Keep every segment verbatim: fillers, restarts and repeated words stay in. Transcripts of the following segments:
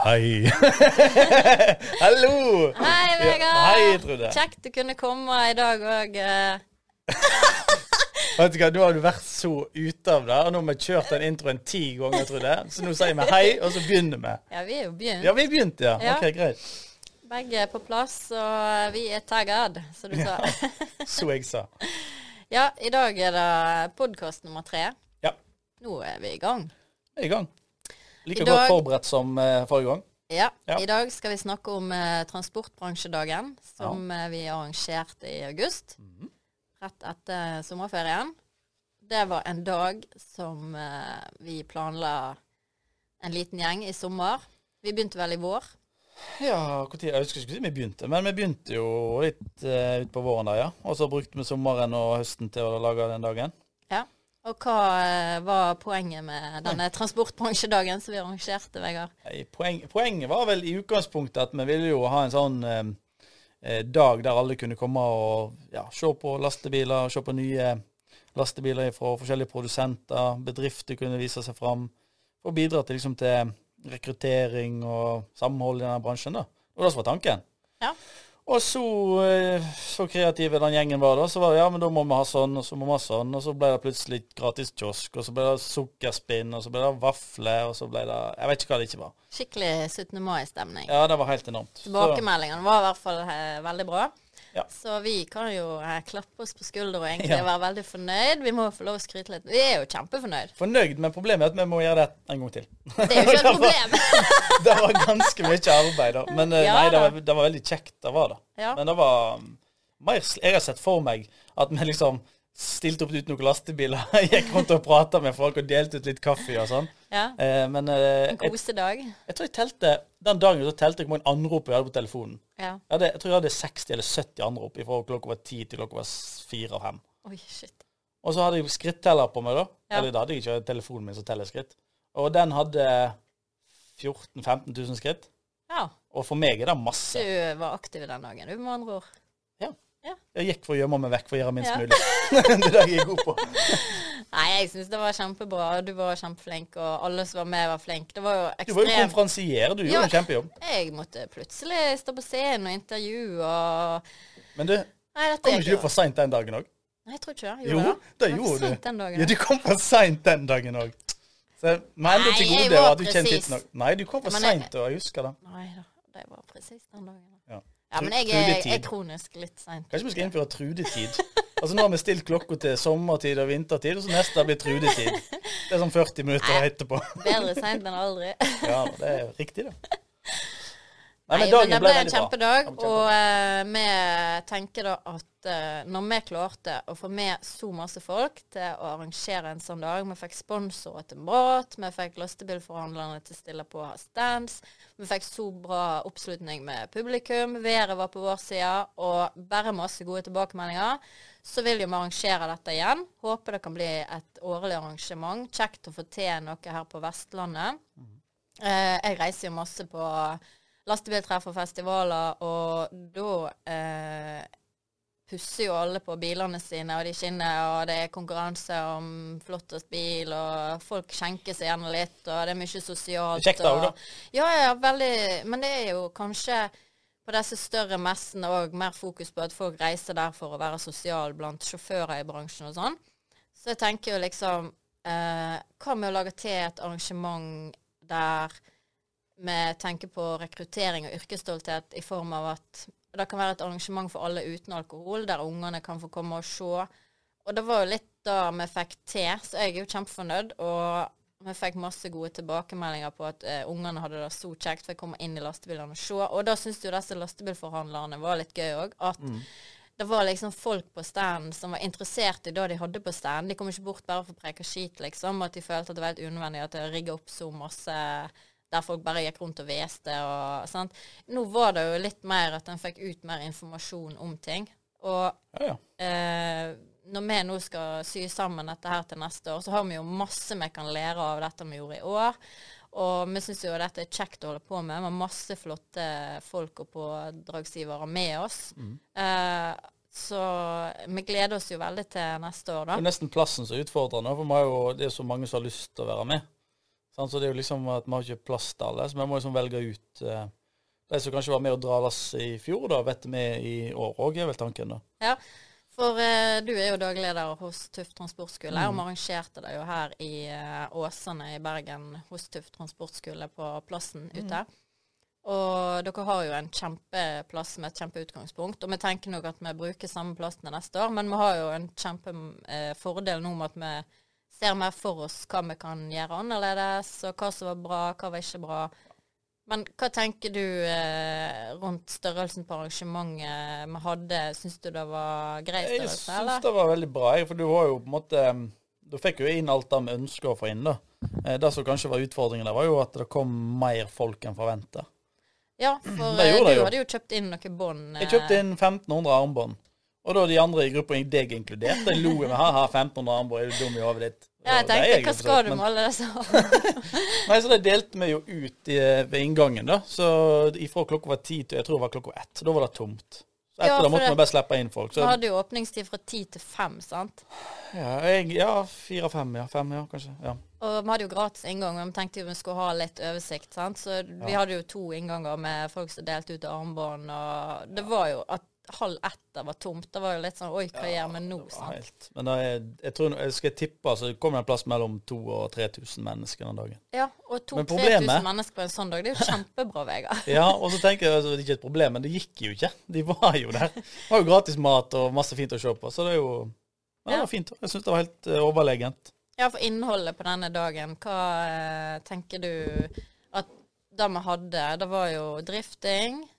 Hei. Hallo. Hei, Vegard. Ja, hei, Trude. Kjekt du kunne komme i dag og... Vet du hva, nå har du vært så ute av det, og nå har vi kjørt den introen ti ganger, Trude. Så nå sier vi hei, og så begynner vi. Ja, vi er jo begynt. Ja, vi er begynt, ja. Ja. Ok, greit. Begge er på plass, og vi er tagged, så du sa. Så jeg sa. Ja, i dag er det podcast nummer tre. Ja. Nå er vi i gang. Vi er i gang. Like I dag- godt forberedt som uh, forrige gang. Ja, Ja. i dag skal vi snakke om eh, transportbransjedagen, som eh, vi arrangerte i august, Mhm. rett etter sommerferien. Det var en dag som eh, vi planla en liten gjeng i sommer. Vi begynte vel i vår. Ja, hvor tid, jeg husker ikke si vi begynte, men vi begynte jo litt uh, ut på våren da, ja. Og så brukte vi sommeren og høsten til å lage den dagen. Ja. Og hva eh, var poenget med denne transportbransjedagen som vi arrangerte, Vegard? Nei, poeng, poenget var vel i utgangspunktet at vi ville jo ha en sånn eh, eh, dag der alle kunne komme og ja, se på lastebiler, se på nye lastebiler fra forskjellige produsenter, bedrifter kunne vise seg fram, og bidra til, liksom, til rekruttering og samhold i denne bransjen da. Og det var tanken. Ja. Og så, eh, så kreative den gjengen var da, så var det, ja, men da må vi ha sånn, og så må vi ha sånn, og så ble det plutselig gratis kiosk, og så ble det sukkerspinn, og så ble det vafler, og så ble det, jeg vet ikke hva det ikke var. Skikkelig syttende mai-stemning. Ja, det var helt enormt. Tilbakemeldingene var i hvert fall eh, veldig bra. Ja. Så vi kan jo eh, klappe oss på skulder og egentlig Ja. være veldig fornøyd. Vi må få lov å skryte litt. Vi er jo kjempefornøyd. Fornøyd, men problemet er at vi må gjøre det en gang til. Det er jo ikke et problem. Det var ganske mye arbeid da. Men eh, Ja, nei, det da. var, det var veldig kjekt, det var det. Ja. Men det var um, mer, sl- jeg har sett for meg at vi liksom stilte opp ut noen lastebiler, gikk rundt og pratet med folk og delte ut litt kaffe og sånn. Ja. Eh, men eh, En jeg, kosedag. jeg tror jeg telte, den dagen så telte jeg hvor mange anrop jeg hadde på telefonen. Ja. Jeg, hadde, jeg tror jeg hadde seksti eller sytti anrop fra klokka var ti til klokka var fire og fem. Oi, shit. Og så hadde jeg skritteller på meg da. Ja. Eller da hadde jeg ikke telefonen min som teller skritt. Og den hadde fjorten til femten tusen skritt. Ja. Og for meg er det masse. Du var aktiv den dagen, du med andre ord. Jeg gikk for å gjemme meg vekk for å gjøre minst Ja. mulig. Det er det jeg er god på. Nei, jeg synes det var kjempebra. Du var kjempeflink, og alle som var med var flink. Det var jo Du var jo ekstremt... konferansier, du Ja. gjorde en kjempejobb. Jeg måtte plutselig stå på scenen og intervjue, og... Men du, Nei, dette kom gikk ikke jo. du for sent den dagen også? Nei, jeg tror ikke det. Jo, Gjorde det Det var gjorde sent du. den dagen. Ja, du kom for sent den dagen også. Så men enda Nei, til jeg gode var at du kjente presis. tidsnok. Nei, du kom for Men jeg- sent, og jeg husker det. Nei da, det var precis den dagen. Ja. Ja, men Tru- jeg er, jeg trudetid. er kronisk litt sent. Kanskje vi skal innføre trudetid. Altså nå har vi stilt klokka til sommertid og vintertid, og så neste blir trudetid. Det er sånn førti minutter etterpå. Bedre sent enn aldri. Ja, det er riktig det. Nei, Nei, men men dagen det ble ble en veldig bra. kjempedag, Det ble og eh, vi tenker da at eh, når vi klarte å få med så masse folk til å arrangere en sånn dag, vi fikk sponsorer til mat, vi fikk lastebilforhandlerne til å stille på stands, vi fikk så bra oppslutning med publikum, været var på vår side, og bare masse gode tilbakemeldinger, så vil jo vi arrangere dette igjen. Håper det kan bli et årlig arrangement. Kjekt å få til noe her på Vestlandet. Eh, jeg reiser jo masse på lastebiltreff og festivaler, og da eh, pusser jo alle på bilene sine, og de skinner, og det er konkurranse om flottest bil, og folk skjenker seg gjerne litt, og det er mye sosialt. Kjekt da, og- da. Ja, ja, veldig, men det er jo kanskje på disse større messene og mer fokus på at folk reiser der for å være sosial blant sjåfører i bransjen og sånn. Så jeg tenker jo liksom, eh, hva med å lage til et arrangement der vi tenker på rekruttering og yrkesstolthet i form av at det kan være et arrangement for alle uten alkohol, der ungene kan få komme og se. Og det var jo litt da vi fikk til, så jeg er jo kjempefornøyd, og vi fikk masse gode tilbakemeldinger på at eh, ungene hadde det så kjekt for å komme inn i lastebilene og se. Og da synes jo disse lastebilforhandlerne var litt gøy også, at Mm. det var liksom folk på standen som var interessert i det de hadde på stand. De kom ikke bort bare for å preke skit, liksom, og at de følte at det var helt unødvendig at det rigget opp så masse der folk bare gikk rundt og veste og sant. Nå var det jo litt mer at en fikk ut mer informasjon om ting. Og Ja, ja. eh, når vi nå skal sy sammen dette her til neste år, så har vi jo masse vi kan lære av dette vi gjorde i år. Og vi synes jo dette er kjekt å holde på med. Vi har masse flotte folk og pådragsgivere med oss. Mm. Eh, så vi gleder oss jo veldig til neste år, da. Det er nesten plassen som er utfordrende, for vi har jo, det er så mange som har lyst til å være med. Sant? Så det er jo liksom at vi har ikke plass til alle, så vi må liksom velge ut eh, de som kanskje var med å dra lass i fjor, da, vet du med i år òg, er vel tanken, da. Ja, for eh, du er jo dagleder hos Tuft Transportskole, Mm. og vi arrangerte det jo her i eh, Åsane i Bergen hos Tuft Transportskole på plassen ute. Og dere har jo en kjempeplass med et kjempeutgangspunkt, og vi tenker nok at vi bruker samme plassene neste år, men vi har jo en kjempefordel nå med at vi ser mer for oss hva vi kan gjøre annerledes, og hva som var bra, hva var ikke bra. Men hva tenker du eh, rundt størrelsen på arrangementet vi hadde? Syns du det var grei Jeg størrelse, eller? syns det var veldig bra, jeg, for du var jo på en måte Du fikk jo inn alt det vi ønsker å få inn, da. Eh, Det som kanskje var utfordringen der, var jo at det kom mer folk enn forventet. Ja, for Det eh, gjorde du det jo. hadde jo kjøpt inn noen bånd. Jeg kjøpte inn femten hundre armbånd. Og da de andre i gruppa, deg inkludert, de lo med her, her femten hundre armbånd, er du dum i hodet ditt? Ja, jeg Det er tenkte, jeg hva jo skal du men- med alle disse? Nei, så det delte vi jo ut i, ved inngangen, da. Så ifra klokka var ti til, jeg tror det var klokka ett, da var det tomt. Så etter Ja, det for måtte det- vi bare slippe inn folk. Vi Så, hadde jo åpningstid fra ti til fem, sant? ja, jeg, ja, fire-fem, ja. Fem, ja, kanskje. Ja. Og vi hadde jo gratis inngang, og vi tenkte jo vi skulle ha litt oversikt, sant? Så vi Ja. hadde jo to innganger med folk som delte ut armbånd, og det var jo at halv ett der var tomt. Det var jo litt sånn, oi, hva gjør vi nå, Ja, sant? helt. Men da er, jeg tror, jeg skal tippe, så kommer det en plass mellom to og tre tusen mennesker den dagen. Ja, og Men to-tre problemet- tusen mennesker på en sånn dag, det er jo kjempebra, Vegard. Ja, og så tenker jeg, altså, det er ikke et problem, men det gikk jo ikke. De var jo der. Det var jo gratis mat og masse fint å se på, så det er jo, ja, det Ja. var fint. Jeg synes det var helt uh, overlegent. Ja, for innholdet på denne dagen, hva eh, tenker du at det vi hadde, det var jo drifting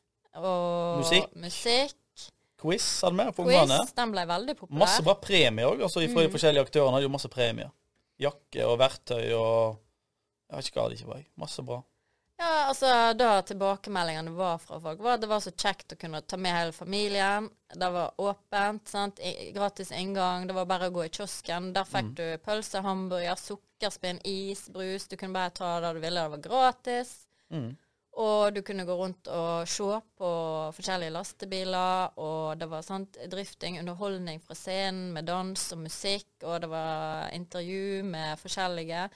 og Musikk. musikk. Quiz hadde vi på Quiz, ungene. den ble veldig populær. Masse bra premier også, altså fra de Mm. forskjellige aktørene hadde jo masse premier. Jakke og verktøy og, jeg vet ikke hva det ikke var, jeg. Masse bra. Ja, altså da tilbakemeldingene var fra folk, var at det var så kjekt å kunne ta med hele familien. Det var åpent, sant? I, gratis inngang, det var bare å gå i kiosken. Der fikk Mm. du pølse, hamburger, sukkerspinn, is, brus. Du kunne bare ta det du ville, det var gratis. Mm. Og du kunne gå rundt og se på forskjellige lastebiler, og det var sant, drifting, underholdning fra scenen med dans og musikk, og det var intervju med forskjellige.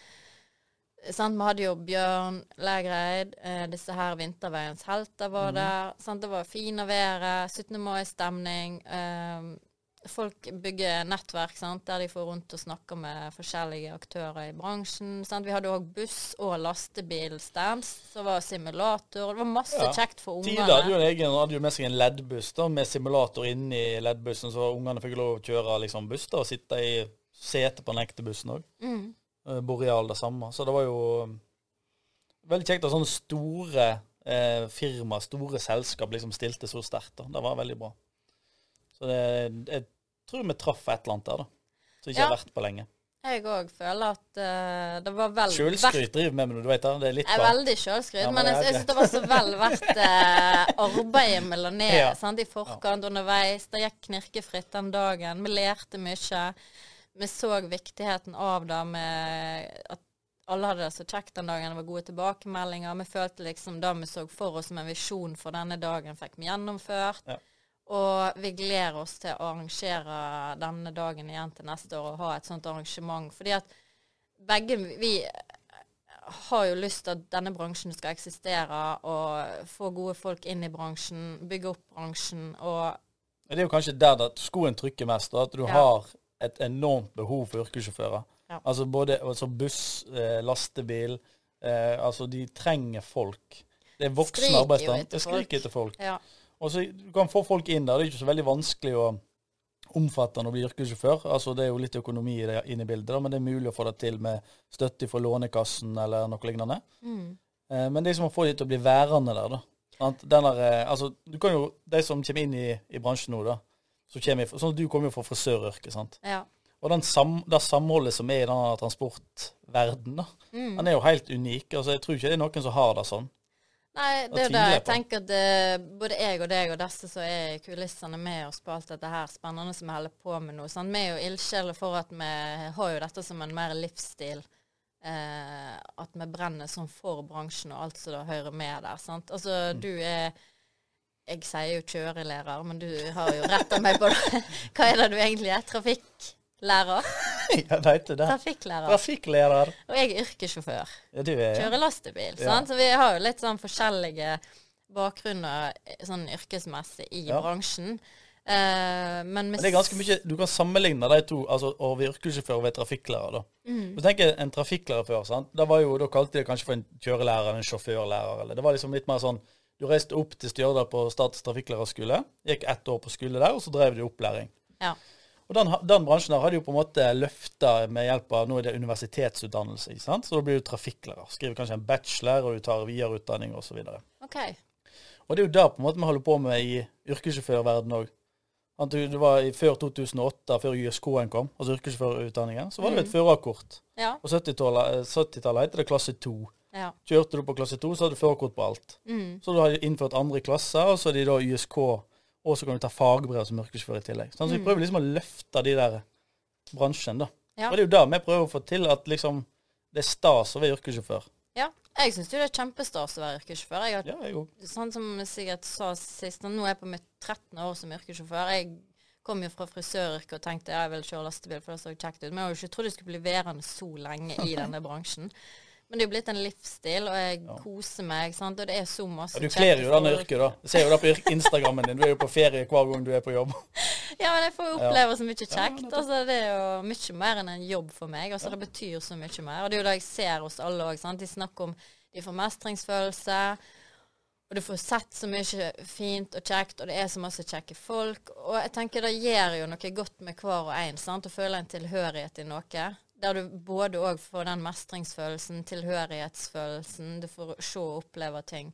Sant, vi hadde jo Bjørn Lægreid, eh, disse her Vinterveiens helter var der. Sant, det var fine været, syttende mai-stemning. Eh, folk bygger nettverk sant, der de får rundt og snakker med forskjellige aktører i bransjen. Sant. Vi hadde òg buss- og lastebilstands, så var simulator. Det var masse Ja. kjekt for ungene. Tidligere hadde jo en egen, hadde jo med seg en L E D-buss da, med simulator inni L E D-bussen, så ungene fikk lov å kjøre liksom, buss da, og sitte i setet på den ekte bussen også. Mm. Eh, Boreal det samme. Så det var jo um, veldig kjekt at sånne store eh, firma, store selskap liksom stilte så sterkt da. Det var veldig bra. Så det, jeg tror vi traff et eller annet der da, som ikke Ja. har vært på lenge. Jeg òg føler at eh, det var vel verdt. Selvskryt driver med meg, du vet det. Det er litt Jeg er bra. veldig selvskryt, Ja, men men jeg, det er jeg synes det var så vel verdt eh, arbeidet vi la ned Ja. sant, i forkant, underveis. Det gikk knirkefritt den dagen. Vi lærte mye. Vi så viktigheten av det med at alle hadde det så kjekt den dagen. Det var gode tilbakemeldinger. Vi følte liksom det vi så for oss som en visjon for denne dagen, fikk vi gjennomført. Ja. Og vi gleder oss til å arrangere denne dagen igjen til neste år og ha et sånt arrangement. Fordi at begge vi har jo lyst til at denne bransjen skal eksistere og få gode folk inn i bransjen, bygge opp bransjen og Det er jo kanskje der det skoen trykker mest, da, at du Ja. har et enormt behov for yrkessjåfører. Ja. Altså både altså buss, eh, lastebil, eh, altså de trenger folk. Det er voksen Skriker jo arbeidsstand. etter Det skriker etter folk. ja. Og så du kan få folk inn der. Det er ikke så veldig vanskelig og omfattende å bli yrkessjåfør. Altså det er jo litt økonomi i det, inne i bildet, da, men det er mulig å få det til med støtte fra Lånekassen eller noe lignende. Mm. Eh, men det er som å få de til å bli værende der, da. Sant? Den der, eh, altså, du kan jo, de som kommer inn i, i bransjen nå, da, så kommer, sånn at du kommer jo fra frisøryrket, sant? ja. Og den sam, det samholdet som er i denne transportverdenen, da, Mm. den er jo helt unik. Altså, jeg tror ikke det er noen som har det sånn. Nei, det Da er jo det tviler jeg jeg på. tenker at det, både jeg og deg og disse som er i kulissene med oss på alt dette her spennende som vi holder på med nå. Sant? Vi er jo ildsjeler for at vi har jo dette som en mer livsstil. Eh, at vi brenner sånn for bransjen og alt som da hører med der. Sant? Altså, du er Jeg sier jo kjørelærer, men du har jo retta meg på det. Hva er det du egentlig er? Trafikklærer? Ja, det heter det. Trafikklærer. Trafikklærer. Og jeg er yrkessjåfør. Ja, du er. Kjører lastebil, Ja. sant? Så vi har jo litt sånn forskjellige bakgrunner sånn yrkesmessig i Ja. bransjen. Eh, men med Men det er ganske mye, du kan sammenligne de to, altså å være yrkessjåfør og være trafikklærer da. Mm. Du tenker en trafikklærer før, sant? Da var jo, da kalte de det kanskje for en kjørelærer eller en sjåførlærer, eller det var liksom litt mer sånn, du reiste opp til Stjørdal på Statens trafikklærerskole, gikk ett år på skole der, og så drev du opplæring. Ja. Og den, den bransjen der hadde jo på en måte løftet med hjelp av, nå er det universitetsutdannelse, ikke sant? Så da blir du trafikklærer, skriver kanskje en bachelor, og du tar videreutdanning og så videre. OK. Og det er jo der på en måte vi holder på med i yrkessjåførverden også. Det var i, før to tusen og åtte, før Y S K-en kom, altså yrkessjåførutdanningen, så var det et førerkort. Ja. På syttitallet syttitallet heter det klasse to. Ja. Kjørte du på klasse to, så hadde du førerkort på alt. Mm. Så du har innført andre klasser, og så er de da Y S K, og så kan du ta fagbrev som yrkessjåfør i tillegg. Så vi prøver liksom å løfte de der bransjen da. Ja. Og det er jo da vi prøver å få til at liksom det er stas å være yrkessjåfør. Ja. Jeg synes jo det er kjempestas å være yrkessjåfør. Jeg har, Ja, jeg også. sånn som jeg sikkert sa sist, nå er jeg på mitt trettende år som yrkessjåfør. Jeg kom jo fra frisøryrket og tenkte jeg ville kjøre lastebil, for det så kjekt ut. Men jeg har jo ikke trodd jeg skulle bli værende så lenge i denne bransjen. Men det er jo blitt en livsstil, og jeg Ja. koser meg, sant? Og det er så masse Ja, du kler jo kjekke denne folk. yrket da. Jeg ser jo det på yrk- Instagrammen din. Du er jo på ferie hver gang du er på jobb. Ja, men jeg får jo oppleve så mye Ja, kjekt. nettopp. Altså, det er jo mye mer enn en jobb for meg. Altså, det betyr så mye mer. Og det er jo det jeg ser hos alle også, sant? De snakker om de får mestringsfølelse, og du får sett så mye fint og kjekt, og det er så masse kjekke folk. Og jeg tenker det gjør jo noe godt med hver og en, sant? Å føle en tilhørighet i noe. Der du både også får den mestringsfølelsen, tilhørighetsfølelsen, du får se og oppleve ting.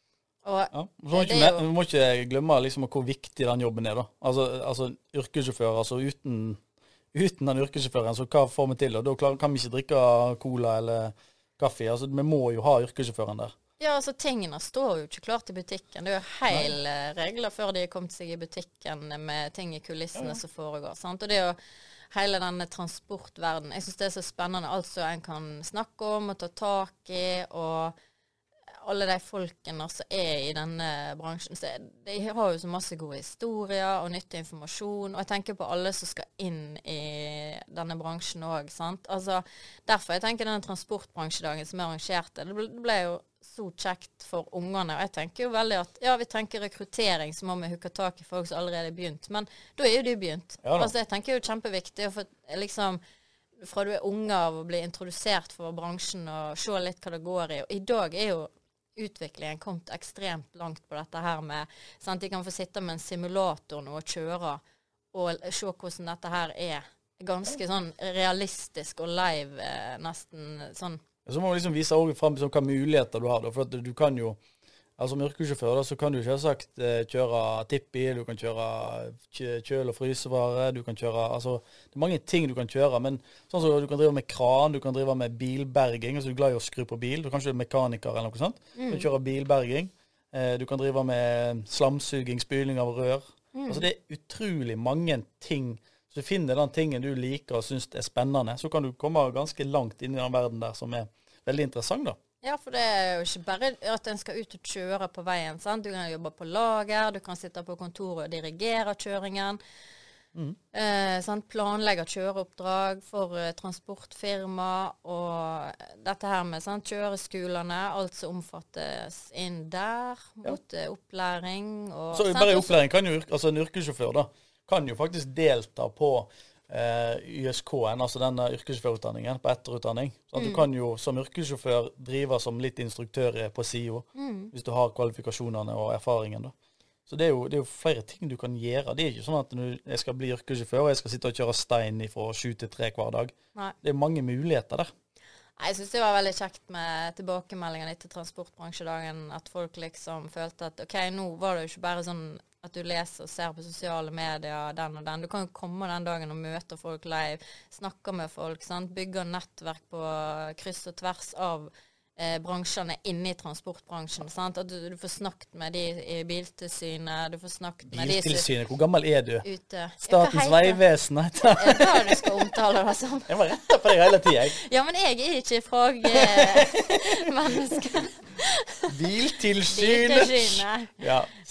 Og Ja. Så må det ikke, er jo- vi må ikke glemme liksom hvor viktig den jobben er da. Altså, altså yrkessjåfør, altså uten, uten den yrkessjåføren, så hva får vi til? Og da klar- kan vi ikke drikke cola eller kaffe. Altså, vi må jo ha yrkessjåføren der. ja, altså tingene står jo ikke klart i butikken. Det er jo hele regler før de er kommet seg i butikken med ting i kulissene Ja, ja. som foregår, sant? Og det er jo hele denne transportverden. Jeg synes det er så spennende alt som en kan snakke om og ta tak i, og alle de folkene som er i denne bransjen. Så de har jo så masse gode historier og nyttig informasjon, og jeg tenker på alle som skal inn i denne bransjen også, sant? Altså, derfor jeg tenker denne transportbransjedagen som er arrangerte, det ble, det ble jo så kjekt for ungene, og jeg tenker jo veldig at, ja, vi tenker rekruttering, så må vi hukke tak i folk som allerede er begynt, men da er jo de begynt. Ja da. Altså, jeg tenker jo kjempeviktig, for liksom, fra du er unge av å bli introdusert for bransjen og se litt hva det går i, og i dag er jo utviklingen kommet ekstremt langt på dette her med, sant, de kan få sitte med en simulator nå og kjøre, og se hvordan dette her er ganske sånn realistisk og live, eh, nesten sånn. Så må vi liksom vise også frem liksom, hva muligheter du har da, for at du kan jo, altså som yrkessjåfør da, så kan du selvsagt eh, kjøre tippi, du kan kjøre kjø- kjøl- og frysevare, du kan kjøre, altså, det er mange ting du kan kjøre, men sånn som du kan drive med kran, du kan drive med bilberging, altså du er glad i å skru på bil, du kan ikke være mekaniker eller noe sånt, du kan kjøre bilberging, eh, du kan drive med slamsuging, spyling av rør, altså det er utrolig mange ting. Så du finner den tingen du liker og synes er spennende, så kan du komme ganske langt inn i den verden der som er veldig interessant da. Ja, for det er jo ikke bare at en skal ut og kjøre på veien, sant? Du kan jobbe på lager, du kan sitte på kontoret og dirigere kjøringen, Mm. eh, sant? Planlegge kjøreoppdrag for eh, transportfirma, og dette her med sant? Kjøreskolene, alt som omfattes inn der, mot eh, opplæring. Og, Så sant? bare i Også- opplæring kan jo, yrk- altså en yrkessjåfør da, kan jo faktisk delta på eh, Y S K-en, altså denne yrkessjåførutdanningen, på etterutdanning. Så at du kan jo som yrkessjåfør drive som litt instruktør på S I O, Mm. hvis du har kvalifikasjonene og erfaringen da. Så det er, jo, det er jo flere ting du kan gjøre. Det er ikke sånn at du, jeg skal bli yrkessjåfør, og jeg skal sitte og kjøre stein fra sju til tre hver dag. Nei. Det er mange muligheter der. Nei, jeg synes det var veldig kjekt med tilbakemeldingen etter transportbransjedagen, at folk liksom følte at, ok, nå var det jo ikke bare sånn at du leser og ser på sosiale medier, den og den. Du kan jo komme den dagen og møte folk live, snakke med folk, sant? Bygge nettverk på kryss og tvers av eh, bransjene inne i transportbransjen, sant? At du, du får snakket med de i Biltilsynet, du får snakket med de som Biltilsynet, hvor gammel er du? er ute. Statens Ja, hva heter- Vegvesen heter det. Er det det du skal omtale det som? Jeg var rett på deg hele tiden, jeg. Ja, men jeg er ikke fagmenneske. Biltilsynet. Biltilsynet. Ja,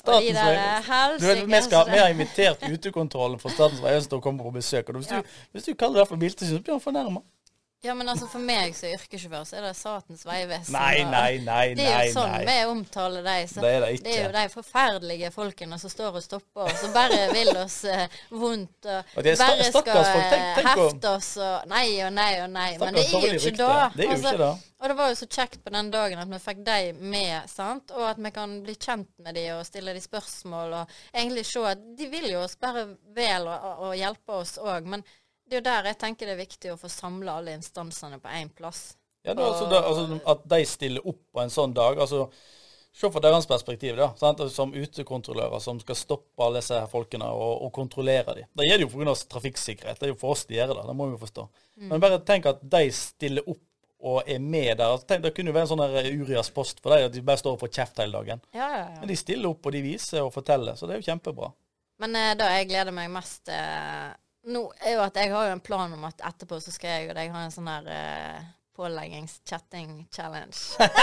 Statens de der vegvesen. helsike. Du vet, vi, skal, vi har invitert utekontrollen fra Statens vegvesen til å komme på besøk. Og hvis, Ja. du, hvis du kaller det for biltilsyn, så blir han fornærmet. Ja, men altså for meg som yrkessjåfør, så er det Statens vegvesen. Nei, og- nei, nei, Det er nei. jo sånn nei. vi omtaler deg. Så Det er det ikke. det er jo de forferdelige folkene som står og stopper oss, og bare vil oss eh, vondt, og, Og det er sta- bare skal stakkars folk. Tenk- eh, tenk å- hefte oss, og nei og nei og nei. Men det Stakkars er jo dårlig ikke rykte. da. Det er jo Altså, ikke det. Og det var jo så kjekt på den dagen at vi fikk deg med, sant? Og at vi kan bli kjent med de og stille de spørsmål, og egentlig se at de vil jo oss bare vel og, og, og hjelpe oss òg, men det er jo der jeg tenker det er viktig å få samle alle instansene på én plass. Ja, da, altså, da, altså, At de stiller opp på en sånn dag. altså, Se fra deres perspektiv, da, sant? Som utekontrollører som skal stoppe alle disse her folkene og, og kontrollere dem. Da gjør det jo pga. Trafikksikkerhet. Det er jo for oss de gjør det. Det må vi jo forstå. Mm. Men bare tenk at de stiller opp og er med der. Altså, tenk, det kunne jo være en sånn der Urias post for dem, at de bare står og får kjeft hele dagen. Ja, ja, ja. Men de stiller opp, og de viser og forteller, så det er jo kjempebra. Men eh, da jeg gleder meg mest eh, nå, er jo at jeg har jo en plan om at etterpå så skal jeg og deg ha en sånn her eh, påleggings-chatting-challenge.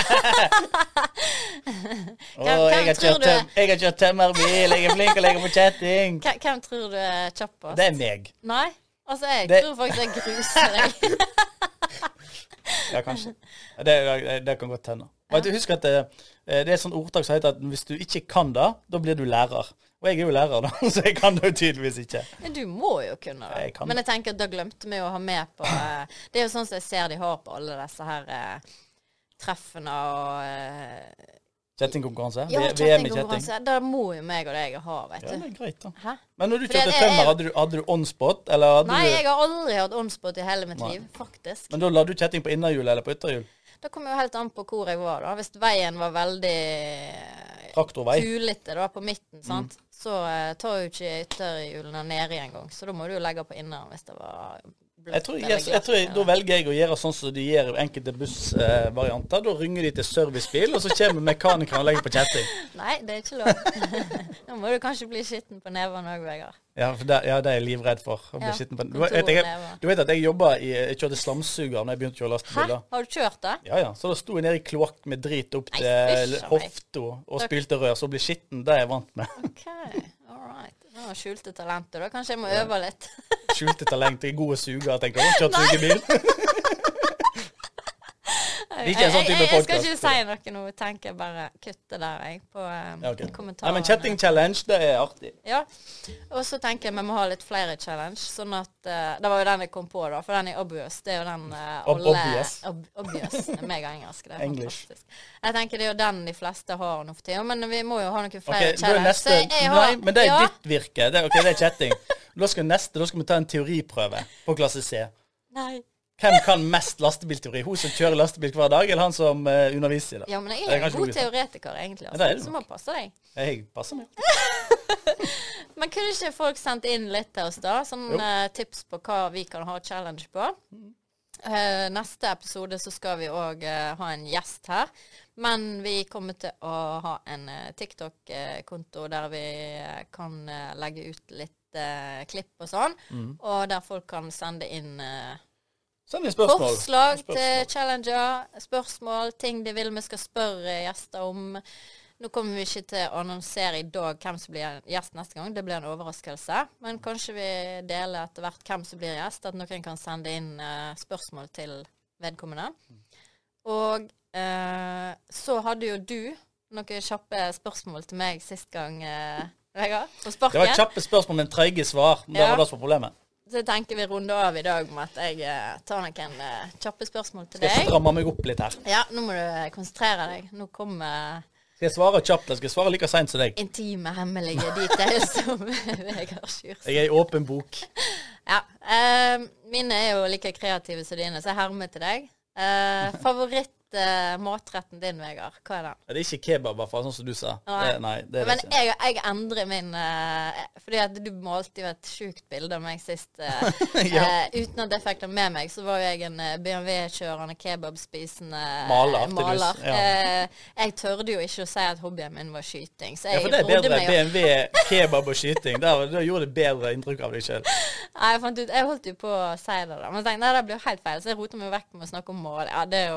Åh, jeg har kjørt tøm- jeg har kjørt tømmerbil, jeg er flink til å legge på chatting. Hvem, hvem tror du er kjappest? Det er meg. Nei? Altså, jeg Det- tror faktisk jeg gruser deg. Ja, kanskje. Det, det, det kan godt hende. Og jeg husker at det, det er et sånt ordtak som heter at hvis du ikke kan det, da blir du lærer. Og jeg er jo lærer, da, så jeg kan det jo tydeligvis ikke. Men du må jo kunne det. Jeg kan Men jeg tenker at da glemte vi å ha med på eh, det er jo sånn som jeg ser de har på alle disse her eh, treffene og eh, Chattingkonkurranse? Ja, V- V M i chatting. chattingkonkurranse. Da må jo meg og deg ha, vet Ja, du. det er greit, da. Hæ? Men når du Fordi kjørte at jeg- tømmer, hadde du, hadde du on-spot, eller hadde Nei, du... jeg har aldri hatt onspot i hele mitt Nei. liv, faktisk. Men da la du chatting på innerhjul eller på ytterhjul? Det kom jo helt an på hvor jeg var, da. Hvis veien var veldig Traktorvei. kulete da, på midten, sant, så eh, tar jo ikke ytterhjulene ned i en gang. Så da må du jo legge på inneren hvis det var bløtt Jeg tror, jeg, eller jeg, jeg tror jeg, glatt, Da eller- velger jeg å gjøre sånn som de gjør i enkelte bussvarianter. Da ringer de til servicebil, og så kommer mekanikeren og legger på chatting. Nei, det er ikke lov. Nå må du kanskje bli skitten på nevene òg, Vegard. Ja, for det, ja, det er jeg livredd for. Å bli Ja, skitten på. Du, kontor vet, jeg, never. du vet at jeg jobba i Jeg kjørte slamsuger når jeg begynte å kjøre Hæ? lastebiler. Har du kjørt det? Ja, ja. Så da sto jeg nede i kloakk med drit opp Nei, til fysj a meg. hofta og spylte rør. Så å bli skitten, det er jeg vant med. OK, all right. Det var skjulte talenter, da. Kanskje jeg må øve litt. Skjulte talent. Jeg er gode suger, tenkte jeg. Kjørt sugebil. Jeg, Ikke en sånn jeg, type jeg, jeg skal podcast. ikke si noe nå. Tenker jeg bare kutte der, jeg, på um, Ja, ok. kommentarene. Nei, men chatting challenge, det er artig. Ja. Og så tenker jeg vi må ha litt flere challenge, sånn at uh, det var jo den jeg kom på, da. For den er obvious. Det er jo den uh, Ob- alle obvious. Ob obvious. Megaengelsk. Det er English. fantastisk. Jeg tenker det er jo den de fleste har nå for tida. Men vi må jo ha noen Ok, flere da er challenge. neste, Så jeg har- nei, men det er ja. ditt virke. Det, er- ok, det er chatting. Da skal neste, da skal vi ta en teoriprøve på klasse C. Nei. Hvem kan mest lastebilteori? Hun som kjører lastebil hver dag, eller han som uh, underviser i det? Ja, men jeg Det er er en kanskje god logisk. teoretiker, egentlig. Ja, det er Altså, du så må passe deg. Jeg passer meg. Men kunne ikke folk sendt inn litt til oss, da? Sånn Jo. eh, tips på hva vi kan ha challenge på. Eh, neste episode så skal vi òg ha en gjest her. Men vi kommer til å ha en eh, TikTok-konto der vi eh, kan eh, legge ut litt eh, klipp og sånn. Mm. Og der folk kan sende inn eh, Send inn spørsmål. forslag Spørsmål. til challenger, spørsmål, ting de vil vi skal spørre gjester om. Nå kommer vi ikke til å annonsere i dag hvem som blir gjest neste gang. Det blir en overraskelse. Men kanskje vi deler etter hvert hvem som blir gjest, at noen kan sende inn eh, spørsmål til vedkommende. Og eh, så hadde jo du noen kjappe spørsmål til meg sist gang, eh, Vegard, på Det var sparken. kjappe spørsmål med treige svar. Det Ja. var det som var problemet. Så jeg tenker vi runder av i dag med at jeg eh, tar noen eh, kjappe spørsmål til Skal jeg deg. stramme meg opp litt her? Ja, nå må du eh, konsentrere deg. Nå kommer Skal jeg svare kjapt, eller skal jeg svare like sent som deg? intime, hemmelige details som Vegard Sjurs. Jeg er i åpen bok. Ja. Eh, mine er jo like kreative som dine, så jeg hermer til deg. Eh, favoritt eh, matretten din, Vegard? Hva er den? Det er ikke kebab, i hvert fall, sånn som du sa. Nei. Det, nei, det er Men det ikke. jeg, jeg endrer min eh, Fordi at du malte jo et sjukt bilde av meg sist. eh, Ja. eh, uten at jeg fikk det med meg, så var jo jeg en eh, B M W-kjørende, kebabspisende eh, Maler, til maler. lys, ja. Eh, jeg tørde jo ikke å si at hobbyen min var skyting. Så Ja, jeg for det er rodde bedre meg B jo- M W, kebab og skyting. Der, da gjorde det bedre inntrykk av deg sjøl. Nei, jeg fant ut, jeg holdt jo på å si det, da. Men jeg tenkte, nei, det blir jo helt feil, så jeg roter meg vekk med å snakke om mål. Ja, det er jo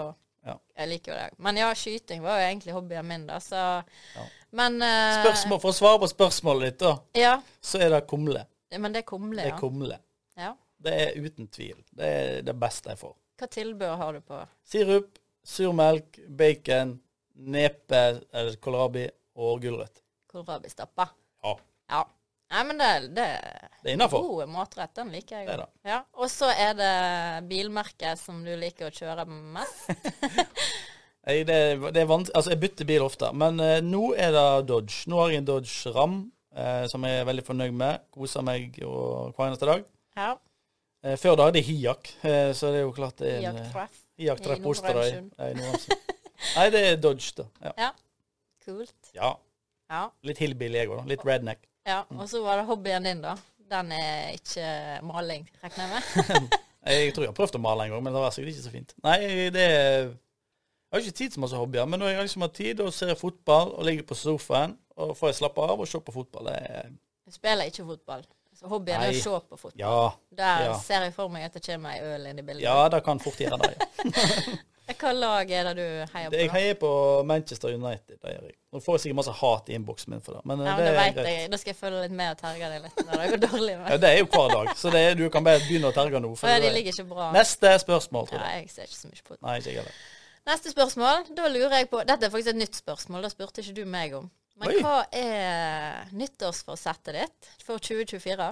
Ja. Jeg liker jo det. Men ja, skyting var jo egentlig hobbyen min da, så... Ja. Men... Uh, Spørsmål, for å svare på spørsmålet ditt da, ja. så er det kumle. Men det er kumle, Det ja. er kumle. Ja. Det er uten tvil. Det er det beste jeg får. Hva tilbør har du på? Sirup, surmelk, bacon, nepe, eller kålrabi og gulrøtt. Kålrabi-stappa. Ja. Ja. Nei, men det, det, Det er innenfor. gode matrett, den liker jeg jo. Det er det. Ja. Og så er det bilmerket som du liker å kjøre mest. Jeg, det, det er vant, altså jeg bytter bil ofte, men eh, nå er det Dodge. Nå har jeg en Dodge Ram, eh, som jeg er veldig fornøyd med. Koser meg og hver eneste dag. Ja. Eh, før da hadde jeg Hiak, eh, så det er jo klart det er en... Hiak-treff. Hiak-treff I på Osterøy. Nordheimsund. Ja, i Nordheimsund. Nei, det er Dodge da. Ja. Ja. Kult. Ja. Ja. Litt hillbilly jeg også da. Litt redneck. Ja, og så var det hobbyen din da. Den er ikke maling, regner jeg med. Jeg tror jeg har prøvd å male en gang, men det var sikkert ikke så fint. Nei, det er... Jeg har ikke tid til masse hobbyer, men når jeg liksom har tid, da ser jeg fotball og ligger på sofaen, og får jeg slappe av og se på fotball. Det er... Jeg spiller ikke fotball. Så hobbyen er Nei. å se på fotball. Ja, Der ja. ser jeg for meg at det kommer en øl inn i bildet. ja, det kan fort gjøre det. Ja. Hva lag er det du heier på Det, jeg da? heier på Manchester United. Det gjør jeg. Nå får jeg sikkert masse hat i innboksen min for det, men, eh, Ja, det men det er vet greit. jeg. Da skal jeg følge litt med og terge deg litt når det går dårlig Ja, med. det er jo hver dag, så det er, du kan bare begynne å terge nå. for Ja, de det er- ligger ikke bra. Neste spørsmål, tror Ja, jeg. jeg ser ikke så mye på det. Nei, ikke jeg heller. Neste spørsmål, da lurer jeg på, dette er faktisk et nytt spørsmål, da spurte ikke du meg om. Men Oi. hva er nyttårsforsettet ditt for tjue tjuefire?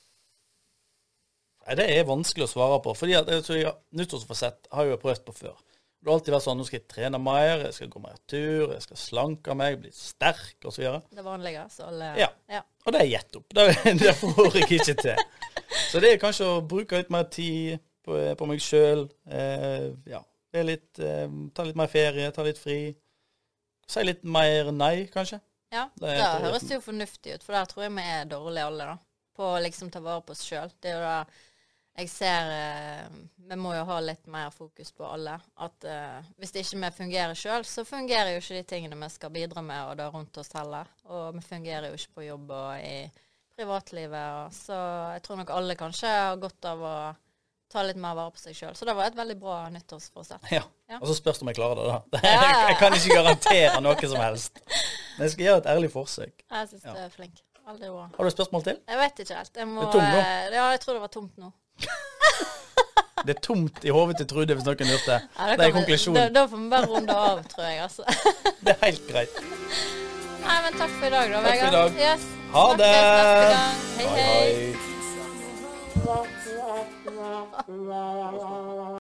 Nei, det er vanskelig å svare på, fordi at jeg tror jeg, nyttårsforsett har jeg jo prøvd på før. Det har alltid vært sånn, nå skal jeg trene mer, jeg skal gå mer tur, jeg skal slanke meg, bli sterk, og så videre. Det vanlige, så alle... Ja. Ja. Og det er gitt opp. Det, det får jeg ikke til. Så det er kanskje å bruke litt mer tid på, på meg selv. Eh, ja, det er litt, eh, ta litt mer ferie, ta litt fri. Si litt mer nei, kanskje. Ja, Det er- da høres det jo fornuftig ut, for der tror jeg vi er dårlige alle da. På å liksom ta vare på oss selv. Det er jo da, jeg ser, eh, vi må jo ha litt mer fokus på alle. At eh, hvis det ikke vi fungerer selv, så fungerer jo ikke de tingene vi skal bidra med, og da rundt oss heller. Og vi fungerer jo ikke på jobb og i privatlivet. Og, så jeg tror nok alle kanskje har godt av å ta litt mer vare på seg selv. Så det var et veldig bra nyttårsforsett. Ja. Ja. Og så spørs det om jeg klarer det da. Ja, ja, ja. Jeg kan ikke garantere noe som helst. Men jeg skal gjøre et ærlig forsøk. Jeg synes Ja. det er flink. Veldig bra. Har du et spørsmål til? Jeg vet ikke helt. Jeg må, Det er tomt nå. eh, Ja, jeg tror det var tomt nå. Det er tomt i hovedet til Trude, hvis noen hørte. Ja, Det er kan vi- konklusjonen. Da, da får vi bare runde av, tror jeg, altså. Det er helt greit. Nei, men takk for i dag, da, Takk for i Vegard. dag. Yes. Ha det! Snakkes neste gang. Hei, hei. Hei, hei.